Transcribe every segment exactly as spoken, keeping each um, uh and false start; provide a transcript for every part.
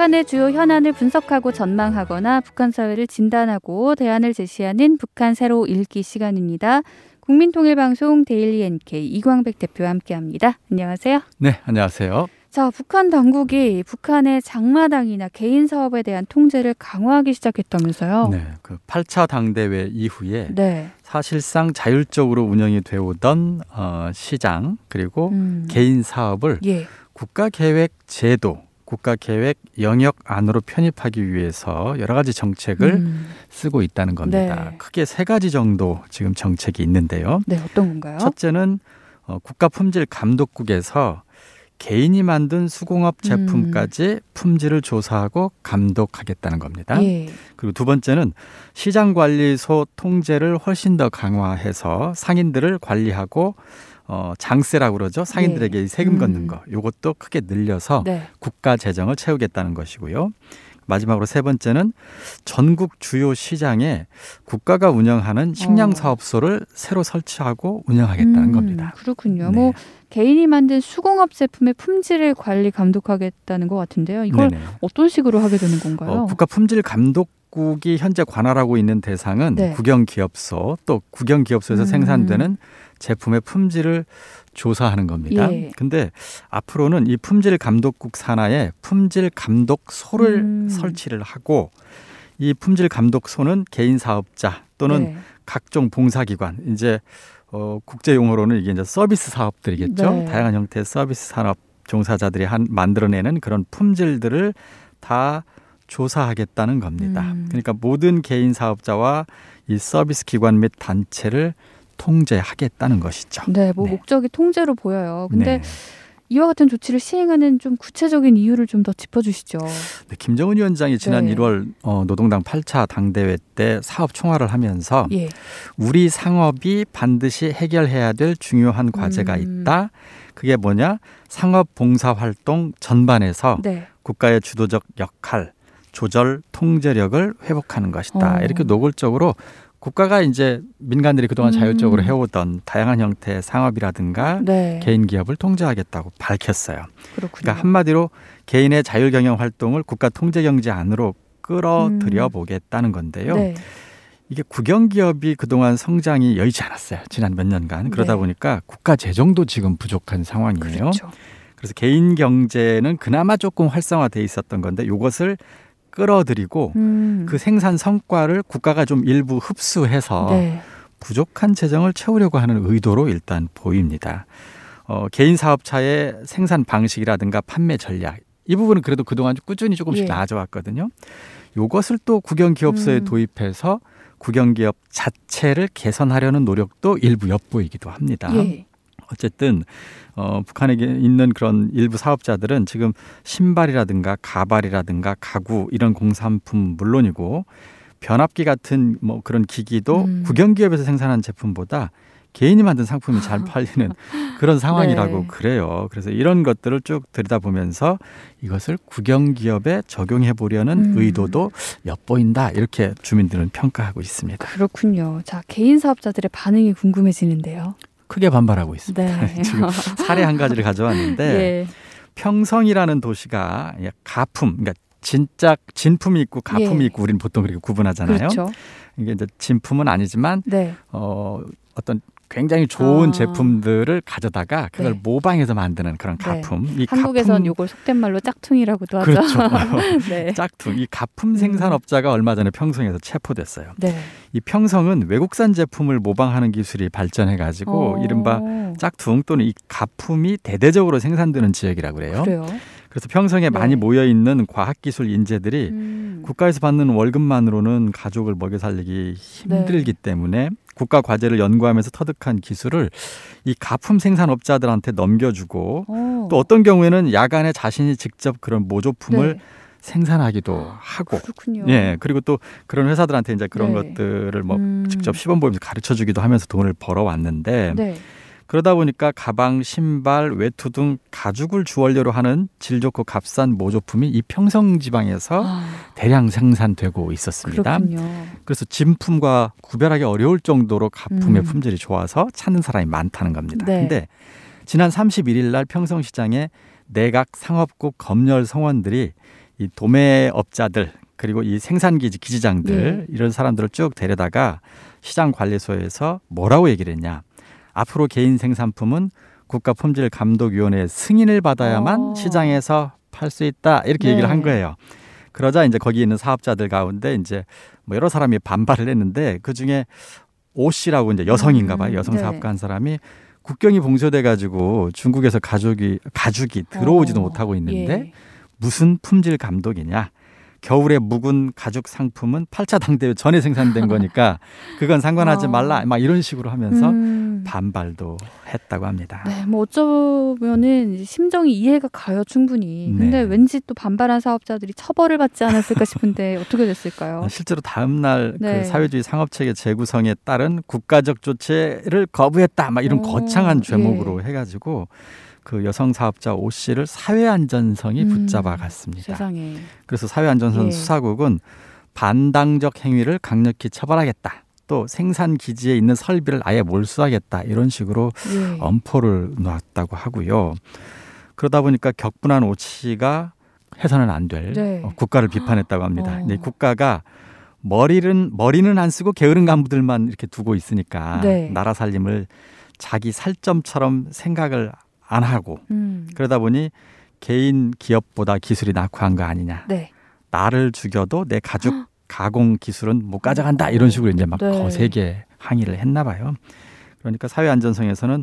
북한의 주요 현안을 분석하고 전망하거나 북한 사회를 진단하고 대안을 제시하는 북한 새로 읽기 시간입니다. 국민통일방송 데일리 엔케이 이광백 대표와 함께합니다. 안녕하세요. 네, 안녕하세요. 자, 북한 당국이 북한의 장마당이나 개인 사업에 대한 통제를 강화하기 시작했다면서요? 네, 그 팔 차 당대회 이후에 네. 사실상 자율적으로 운영이 되어오던 어, 시장 그리고 음. 개인 사업을 예. 국가계획 제도, 국가계획 영역 안으로 편입하기 위해서 여러 가지 정책을 음. 쓰고 있다는 겁니다. 네. 크게 세 가지 정도 지금 정책이 있는데요. 네, 어떤 건가요? 첫째는 어, 국가품질감독국에서 개인이 만든 수공업 제품까지 음. 품질을 조사하고 감독하겠다는 겁니다. 예. 그리고 두 번째는 시장관리소 통제를 훨씬 더 강화해서 상인들을 관리하고 어, 장세라고 그러죠. 상인들에게 예. 세금 걷는 음. 거. 이것도 크게 늘려서 네. 국가 재정을 채우겠다는 것이고요. 마지막으로 세 번째는 전국 주요 시장에 국가가 운영하는 식량 사업소를 어. 새로 설치하고 운영하겠다는 음, 겁니다. 그렇군요. 네. 뭐 개인이 만든 수공업 제품의 품질을 관리 감독하겠다는 것 같은데요. 이걸 네네. 어떤 식으로 하게 되는 건가요? 어, 국가품질감독국이 현재 관할하고 있는 대상은 네. 국영기업소 또 국영기업소에서 음. 생산되는 제품의 품질을 조사하는 겁니다. 예. 근데 앞으로는 이 품질감독국 산하에 품질감독소를 음. 설치를 하고 이 품질감독소는 개인 사업자 또는 네. 각종 봉사기관 이제 어, 국제 용어로는 이게 이제 서비스 사업들이겠죠. 네. 다양한 형태의 서비스 산업 종사자들이 한 만들어내는 그런 품질들을 다 조사하겠다는 겁니다. 음. 그러니까 모든 개인 사업자와 이 서비스 기관 및 단체를 통제하겠다는 것이죠. 네, 뭐 네. 목적이 통제로 보여요. 근데 네. 이와 같은 조치를 시행하는 좀 구체적인 이유를 좀 더 짚어주시죠. 네, 김정은 위원장이 지난 네. 일월 어, 노동당 팔 차 당대회 때 사업 총괄을 하면서 예. 우리 상업이 반드시 해결해야 될 중요한 과제가 음. 있다. 그게 뭐냐? 상업 봉사활동 전반에서 네. 국가의 주도적 역할, 조절, 통제력을 회복하는 것이다. 어. 이렇게 노골적으로 국가가 이제 민간들이 그동안 음. 자율적으로 해오던 다양한 형태의 상업이라든가 네. 개인 기업을 통제하겠다고 밝혔어요. 그렇군요. 그러니까 한마디로 개인의 자율경영 활동을 국가 통제경제 안으로 끌어들여 음. 보겠다는 건데요. 네. 이게 국영기업이 그동안 성장이 여의치 않았어요. 지난 몇 년간. 그러다 네. 보니까 국가 재정도 지금 부족한 상황이에요. 그렇죠. 그래서 개인 경제는 그나마 조금 활성화돼 있었던 건데 이것을 끌어들이고 음. 그 생산 성과를 국가가 좀 일부 흡수해서 네. 부족한 재정을 채우려고 하는 의도로 일단 보입니다. 어, 개인 사업자의 생산 방식이라든가 판매 전략 이 부분은 그래도 그동안 꾸준히 조금씩 예. 나아져 왔거든요. 이것을 또 국영기업소에 음. 도입해서 국영기업 자체를 개선하려는 노력도 일부 엿보이기도 합니다. 예. 어쨌든 어, 북한에 있는 그런 일부 사업자들은 지금 신발이라든가 가발이라든가 가구 이런 공산품 물론이고 변압기 같은 뭐 그런 기기도 음. 국영기업에서 생산한 제품보다 개인이 만든 상품이 잘 팔리는 그런 상황이라고 네. 그래요. 그래서 이런 것들을 쭉 들여다보면서 이것을 국영기업에 적용해 보려는 음. 의도도 엿보인다. 이렇게 주민들은 평가하고 있습니다. 그렇군요. 자, 개인 사업자들의 반응이 궁금해지는데요. 크게 반발하고 있습니다. 네. 지금 사례 한 가지를 가져왔는데 예. 평성이라는 도시가 가품, 그러니까 진짜 진품이 있고 가품이 예. 있고 우리는 보통 그렇게 구분하잖아요. 그렇죠. 이게 이제 진품은 아니지만 네. 어, 어떤 굉장히 좋은 아. 제품들을 가져다가 그걸 네. 모방해서 만드는 그런 가품. 네. 이 한국에선 가품... 이걸 속된 말로 짝퉁이라고도 하죠. 그렇죠. 네. 짝퉁. 이 가품 생산업자가 얼마 전에 평성에서 체포됐어요. 네. 이 평성은 외국산 제품을 모방하는 기술이 발전해가지고 어. 이른바 짝퉁 또는 이 가품이 대대적으로 생산되는 지역이라고 그래요. 그래요? 그래서 평성에 네. 많이 모여있는 과학기술 인재들이 음. 국가에서 받는 월급만으로는 가족을 먹여 살리기 힘들기 네. 때문에 국가 과제를 연구하면서 터득한 기술을 이 가품 생산업자들한테 넘겨주고 오. 또 어떤 경우에는 야간에 자신이 직접 그런 모조품을 네. 생산하기도 하고, 그렇군요. 예 그리고 또 그런 회사들한테 이제 그런 네. 것들을 뭐 음. 직접 시범 보면서 가르쳐주기도 하면서 돈을 벌어왔는데. 네. 그러다 보니까 가방, 신발, 외투 등 가죽을 주원료로 하는 질 좋고 값싼 모조품이 이 평성 지방에서 아. 대량 생산되고 있었습니다. 그렇군요. 그래서 진품과 구별하기 어려울 정도로 가품의 음. 품질이 좋아서 찾는 사람이 많다는 겁니다. 네. 근데 지난 삼십일 일 날 평성시장에 내각 상업국 검열 성원들이 이 도매업자들 그리고 이 생산기지 기지장들 예. 이런 사람들을 쭉 데려다가 시장관리소에서 뭐라고 얘기를 했냐. 앞으로 개인 생산품은 국가품질감독위원회의 승인을 받아야만 오. 시장에서 팔 수 있다 이렇게 네. 얘기를 한 거예요. 그러자 이제 거기 있는 사업자들 가운데 이제 뭐 여러 사람이 반발을 했는데 그 중에 오 씨라고 이제 여성인가 봐요. 여성 음, 사업가 네. 한 사람이 국경이 봉쇄돼 가지고 중국에서 가죽이 가죽이 들어오지도 어, 못하고 있는데 예. 무슨 품질 감독이냐. 겨울에 묵은 가죽 상품은 팔 차 당대회 전에 생산된 거니까 그건 상관하지 어. 말라. 막 이런 식으로 하면서 음. 반발도 했다고 합니다. 네, 뭐 어쩌면은 심정이 이해가 가요, 충분히. 네. 근데 왠지 또 반발한 사업자들이 처벌을 받지 않았을까 싶은데 어떻게 됐을까요? 실제로 다음 날 네. 그 사회주의 상업체계 재구성에 따른 국가적 조치를 거부했다. 막 이런 오. 거창한 제목으로 예. 해가지고. 그 여성 사업자 오 씨를 사회안전성이 음, 붙잡아 갔습니다. 세상에. 그래서 사회안전성 예. 수사국은 반당적 행위를 강력히 처벌하겠다. 또 생산 기지에 있는 설비를 아예 몰수하겠다. 이런 식으로 예. 엄포를 놨다고 하고요. 그러다 보니까 격분한 오 씨가 해서는 안 될 네. 국가를 비판했다고 합니다. 어. 근데 국가가 머리는 머리는 안 쓰고 게으른 간부들만 이렇게 두고 있으니까 네. 나라 살림을 자기 살점처럼 생각을 안 하고 음. 그러다 보니 개인 기업보다 기술이 낙후한 거 아니냐. 네. 나를 죽여도 내 가죽 가공 기술은 못 가져간다. 이런 식으로 이제 막 네. 거세게 항의를 했나 봐요. 그러니까 사회안전성에서는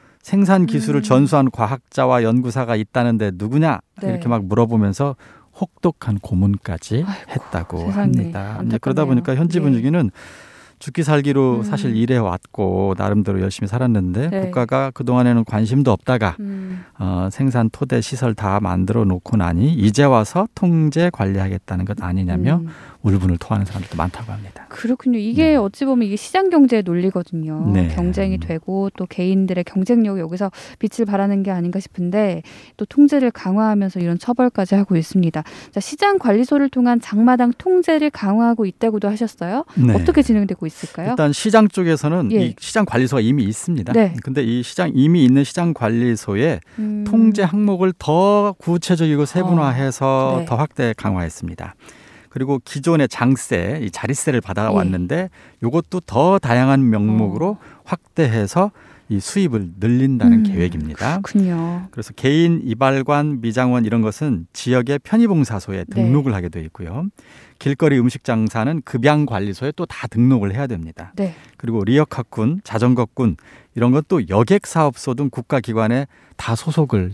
생산 기술을 음. 전수한 과학자와 연구사가 있다는데 누구냐 네. 이렇게 막 물어보면서 혹독한 고문까지 아이고, 했다고 세상에. 합니다. 이제 그러다 보니까 현지 분위기는 네. 죽기 살기로 음. 사실 일해왔고 나름대로 열심히 살았는데 네. 국가가 그동안에는 관심도 없다가 음. 어, 생산 토대 시설 다 만들어 놓고 나니 이제 와서 통제 관리하겠다는 것 아니냐며 음. 울분을 토하는 사람들도 많다고 합니다. 그렇군요. 이게 네. 어찌 보면 이게 시장 경제의 논리거든요. 네. 경쟁이 되고 또 개인들의 경쟁력이 여기서 빛을 발하는 게 아닌가 싶은데 또 통제를 강화하면서 이런 처벌까지 하고 있습니다. 자, 시장 관리소를 통한 장마당 통제를 강화하고 있다고도 하셨어요. 네. 어떻게 진행되고 있을까요? 일단 시장 쪽에서는 예. 이 시장 관리소가 이미 있습니다. 네. 근데 이 시장 이미 있는 시장 관리소에 음. 통제 항목을 더 구체적이고 세분화해서 어. 네. 더 확대 강화했습니다. 그리고 기존의 장세, 이 자릿세를 받아왔는데 이것도 더 다양한 명목으로 어. 확대해서 이 수입을 늘린다는 음, 계획입니다. 그렇군요. 그래서 개인 이발관, 미장원 이런 것은 지역의 편의봉사소에 등록을 네. 하게 돼 있고요. 길거리 음식 장사는 급양관리소에 또 다 등록을 해야 됩니다. 네. 그리고 리어카꾼, 자전거꾼 이런 것도 여객사업소 등 국가기관에 다 소속을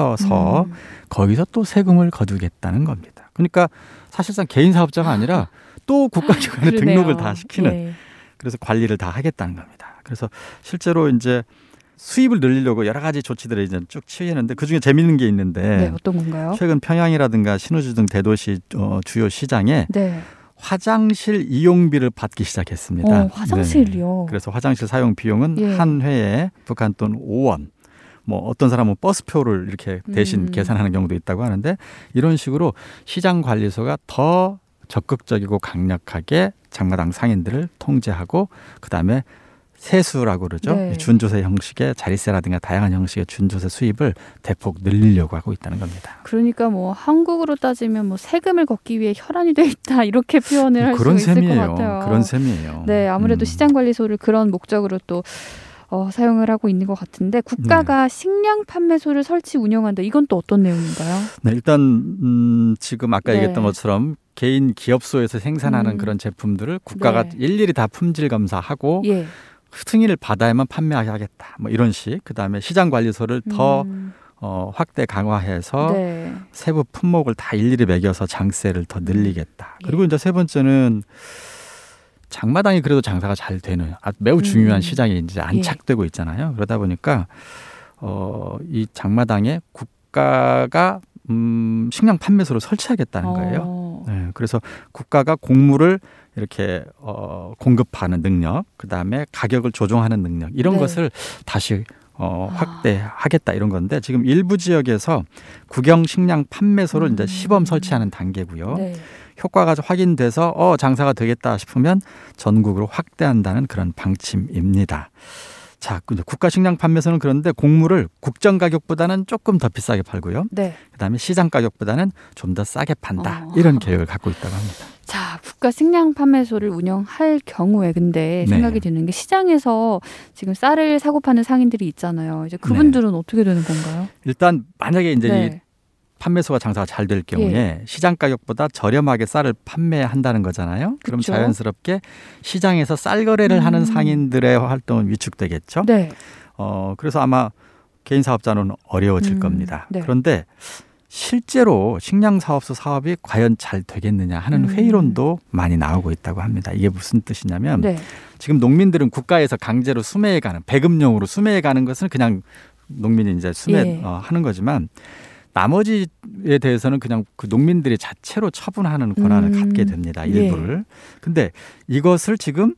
시켜서 음. 거기서 또 세금을 거두겠다는 겁니다. 그러니까 사실상 개인 사업자가 아니라 또 국가기관에 등록을 다 시키는 예. 그래서 관리를 다 하겠다는 겁니다. 그래서 실제로 이제 수입을 늘리려고 여러 가지 조치들을 이제 쭉 취했는데 그중에 재미있는 게 있는데 네, 어떤 건가요? 최근 평양이라든가 신우주 등 대도시 어, 주요 시장에 네. 화장실 이용비를 받기 시작했습니다. 어, 화장실이요? 네. 그래서 화장실 사용 비용은 예. 한 회에 북한 돈 오 원. 뭐 어떤 사람은 버스표를 이렇게 대신 음. 계산하는 경우도 있다고 하는데 이런 식으로 시장관리소가 더 적극적이고 강력하게 장마당 상인들을 통제하고 그다음에 세수라고 그러죠. 네. 준조세 형식의 자릿세라든가 다양한 형식의 준조세 수입을 대폭 늘리려고 하고 있다는 겁니다. 그러니까 뭐 한국으로 따지면 뭐 세금을 걷기 위해 혈안이 돼 있다 이렇게 표현을 할 수 있을 것 같아요. 그런 셈이에요. 네, 아무래도 음. 시장관리소를 그런 목적으로 또 어, 사용을 하고 있는 것 같은데 국가가 네. 식량 판매소를 설치 운영한다. 이건 또 어떤 내용인가요? 네, 일단 음, 지금 아까 네. 얘기했던 것처럼 개인 기업소에서 생산하는 음. 그런 제품들을 국가가 네. 일일이 다 품질 검사하고 예. 승인을 받아야만 판매하겠다. 뭐 이런 식. 그다음에 시장관리소를 음. 더 어, 확대 강화해서 네. 세부 품목을 다 일일이 매겨서 장세를 더 늘리겠다. 예. 그리고 이제 세 번째는 장마당이 그래도 장사가 잘 되는 매우 중요한 음. 시장이 이제 안착되고 있잖아요. 그러다 보니까 어, 이 장마당에 국가가 음, 식량 판매소를 설치하겠다는 거예요. 어. 네, 그래서 국가가 곡물을 이렇게 어, 공급하는 능력, 그 다음에 가격을 조정하는 능력 이런 네. 것을 다시 어, 확대하겠다 이런 건데 지금 일부 지역에서 국영 식량 판매소를 음. 이제 시범 설치하는 단계고요. 네. 효과가 확인돼서 어 장사가 되겠다 싶으면 전국으로 확대한다는 그런 방침입니다. 자, 국가 식량 판매소는 그런데 곡물을 국정 가격보다는 조금 더 비싸게 팔고요. 네. 그다음에 시장 가격보다는 좀 더 싸게 판다. 어. 이런 계획을 갖고 있다고 합니다. 자, 국가 식량 판매소를 운영할 경우에 근데 생각이 네. 드는 게 시장에서 지금 쌀을 사고 파는 상인들이 있잖아요. 이제 그분들은 네. 어떻게 되는 건가요? 일단 만약에 이제 네. 이 판매소가 장사가 잘 될 경우에 예. 시장 가격보다 저렴하게 쌀을 판매한다는 거잖아요. 그럼 그쵸? 자연스럽게 시장에서 쌀 거래를 음. 하는 상인들의 활동은 위축되겠죠. 네. 어, 그래서 아마 개인 사업자는 어려워질 음. 겁니다. 네. 그런데 실제로 식량사업소 사업이 과연 잘 되겠느냐 하는 음. 회의론도 많이 나오고 있다고 합니다. 이게 무슨 뜻이냐면 네. 지금 농민들은 국가에서 강제로 수매에 가는, 배급용으로 수매에 가는 것은 그냥 농민이 이제 수매 예. 어, 하는 거지만 나머지에 대해서는 그냥 그 농민들이 자체로 처분하는 권한을 음. 갖게 됩니다. 일부를. 예. 근데 이것을 지금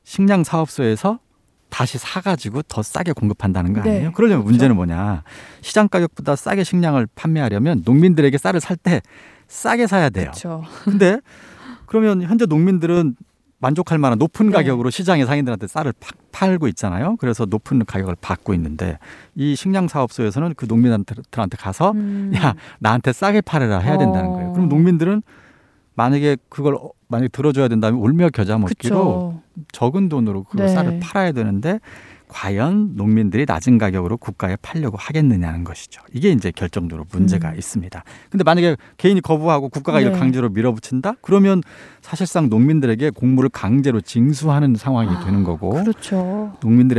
식량사업소에서 다시 사가지고 더 싸게 공급한다는 거 아니에요? 네. 그러려면 그렇죠. 문제는 뭐냐. 시장 가격보다 싸게 식량을 판매하려면 농민들에게 쌀을 살 때 싸게 사야 돼요. 그렇죠. 근데 그러면 현재 농민들은 만족할 만한 높은 가격으로 네. 시장의 상인들한테 쌀을 파, 팔고 있잖아요. 그래서 높은 가격을 받고 있는데 이 식량사업소에서는 그 농민들한테 가서 음. 야 나한테 싸게 팔아라 해야 된다는 거예요. 그럼 농민들은 만약에 그걸 만약에 들어줘야 된다면 울며 겨자 먹기로 그쵸. 적은 돈으로 그 네. 쌀을 팔아야 되는데 과연 농민들이 낮은 가격으로 국가에 팔려고 하겠느냐는 것이죠. 이게 이제 결정적으로 문제가 음. 있습니다. 근데 만약에 개인이 거부하고 국가가 네. 이걸 강제로 밀어붙인다? 그러면 사실상 농민들에게 곡물을 강제로 징수하는 상황이 아, 되는 거고 그렇죠. 농민들의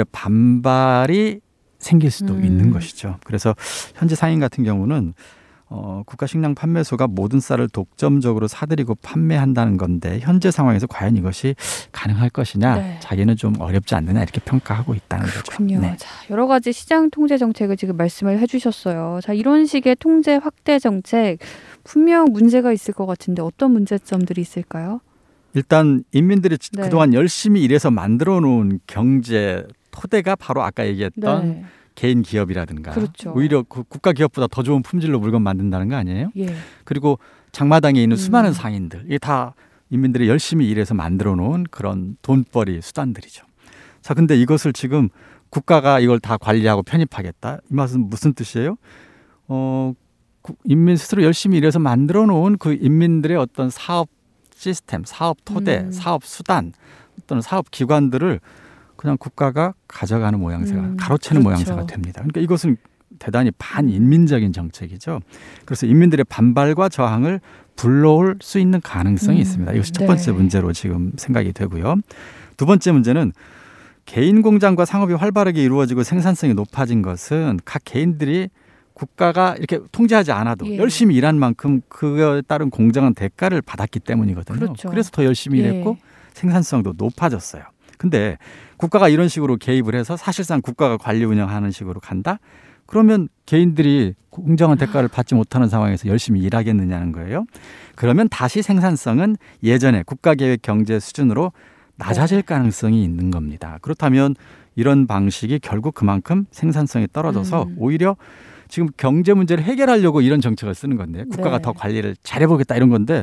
반발이 생길 수도 음. 있는 것이죠. 그래서 현재 상인 같은 경우는 어, 국가식량판매소가 모든 쌀을 독점적으로 사들이고 판매한다는 건데 현재 상황에서 과연 이것이 가능할 것이냐 네. 자기는 좀 어렵지 않느냐 이렇게 평가하고 있다는 그렇군요. 거죠. 네. 자, 여러 가지 시장 통제 정책을 지금 말씀을 해주셨어요. 자, 이런 식의 통제 확대 정책 분명 문제가 있을 것 같은데 어떤 문제점들이 있을까요? 일단 인민들이 네. 그동안 열심히 일해서 만들어 놓은 경제 토대가 바로 아까 얘기했던 네. 개인 기업이라든가 그렇죠. 오히려 그 국가 기업보다 더 좋은 품질로 물건 만든다는 거 아니에요? 예. 그리고 장마당에 있는 수많은 음. 상인들 이게 다 인민들이 열심히 일해서 만들어 놓은 그런 돈벌이 수단들이죠. 자, 근데 이것을 지금 국가가 이걸 다 관리하고 편입하겠다. 이 말은 무슨 뜻이에요? 어, 인민 스스로 열심히 일해서 만들어 놓은 그 인민들의 어떤 사업 시스템, 사업 토대, 음. 사업 수단 또는 사업 기관들을 그냥 국가가 가져가는 모양새가 음, 가로채는 그렇죠. 모양새가 됩니다. 그러니까 이것은 대단히 반인민적인 정책이죠. 그래서 인민들의 반발과 저항을 불러올 수 있는 가능성이 음, 있습니다. 이것이 첫 번째 네. 문제로 지금 생각이 되고요. 두 번째 문제는 개인 공장과 상업이 활발하게 이루어지고 생산성이 높아진 것은 각 개인들이 국가가 이렇게 통제하지 않아도 예. 열심히 일한 만큼 그에 따른 공정한 대가를 받았기 때문이거든요. 그렇죠. 그래서 더 열심히 예. 일했고 생산성도 높아졌어요. 근데 국가가 이런 식으로 개입을 해서 사실상 국가가 관리 운영하는 식으로 간다? 그러면 개인들이 공정한 대가를 받지 못하는 상황에서 열심히 일하겠느냐는 거예요. 그러면 다시 생산성은 예전에 국가계획 경제 수준으로 낮아질 가능성이 있는 겁니다. 그렇다면 이런 방식이 결국 그만큼 생산성이 떨어져서 음. 오히려 지금 경제 문제를 해결하려고 이런 정책을 쓰는 건데 국가가 네. 더 관리를 잘해보겠다 이런 건데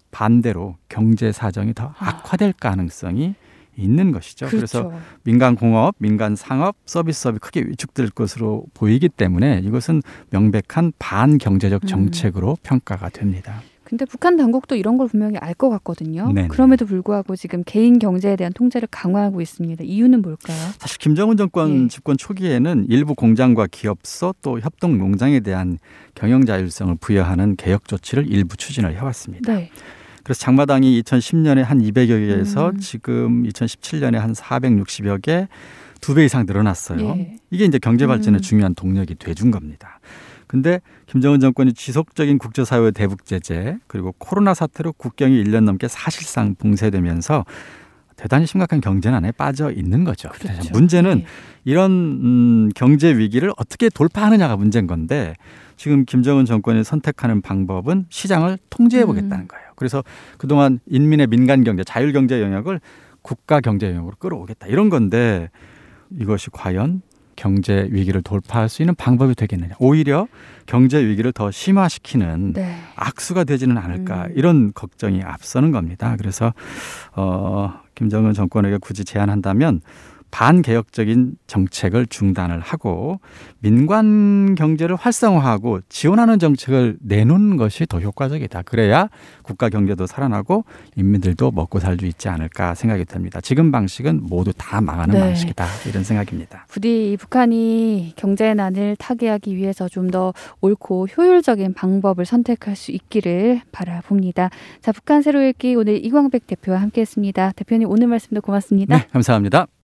반대로 경제 사정이 더 악화될 가능성이 있는 것이죠. 그렇죠. 그래서 민간 공업, 민간 상업, 서비스업이 크게 위축될 것으로 보이기 때문에 이것은 명백한 반경제적 정책으로 음. 평가가 됩니다. 근데 북한 당국도 이런 걸 분명히 알 것 같거든요. 네네. 그럼에도 불구하고 지금 개인 경제에 대한 통제를 강화하고 있습니다. 이유는 뭘까요? 사실 김정은 정권 예. 집권 초기에는 일부 공장과 기업소 또 협동 농장에 대한 경영 자율성을 부여하는 개혁 조치를 일부 추진을 해왔습니다. 네. 그래서 장마당이 이천십 년에 한 이백여 개에서 음. 지금 이천십칠 년에 한 사백육십여 개, 두 배 이상 늘어났어요. 예. 이게 이제 경제 발전의 음. 중요한 동력이 돼준 겁니다. 근데 김정은 정권이 지속적인 국제사회 대북 제재 그리고 코로나 사태로 국경이 일 년 넘게 사실상 봉쇄되면서 대단히 심각한 경제난에 빠져 있는 거죠. 그렇죠. 문제는 예. 이런 음, 경제 위기를 어떻게 돌파하느냐가 문제인 건데 지금 김정은 정권이 선택하는 방법은 시장을 통제해 보겠다는 음. 거예요. 그래서 그동안 인민의 민간 경제, 자율 경제 영역을 국가 경제 영역으로 끌어오겠다 이런 건데 이것이 과연 경제 위기를 돌파할 수 있는 방법이 되겠느냐. 오히려 경제 위기를 더 심화시키는 네. 악수가 되지는 않을까 음. 이런 걱정이 앞서는 겁니다. 그래서 어, 김정은 정권에게 굳이 제안한다면 반개혁적인 정책을 중단을 하고 민관 경제를 활성화하고 지원하는 정책을 내놓는 것이 더 효과적이다. 그래야 국가 경제도 살아나고 인민들도 먹고 살 수 있지 않을까 생각이 듭니다. 지금 방식은 모두 다 망하는 네. 방식이다. 이런 생각입니다. 부디 북한이 경제난을 타개하기 위해서 좀 더 옳고 효율적인 방법을 선택할 수 있기를 바라봅니다. 자, 북한 새로 읽기 오늘 이광백 대표와 함께했습니다. 대표님 오늘 말씀도 고맙습니다. 네, 감사합니다.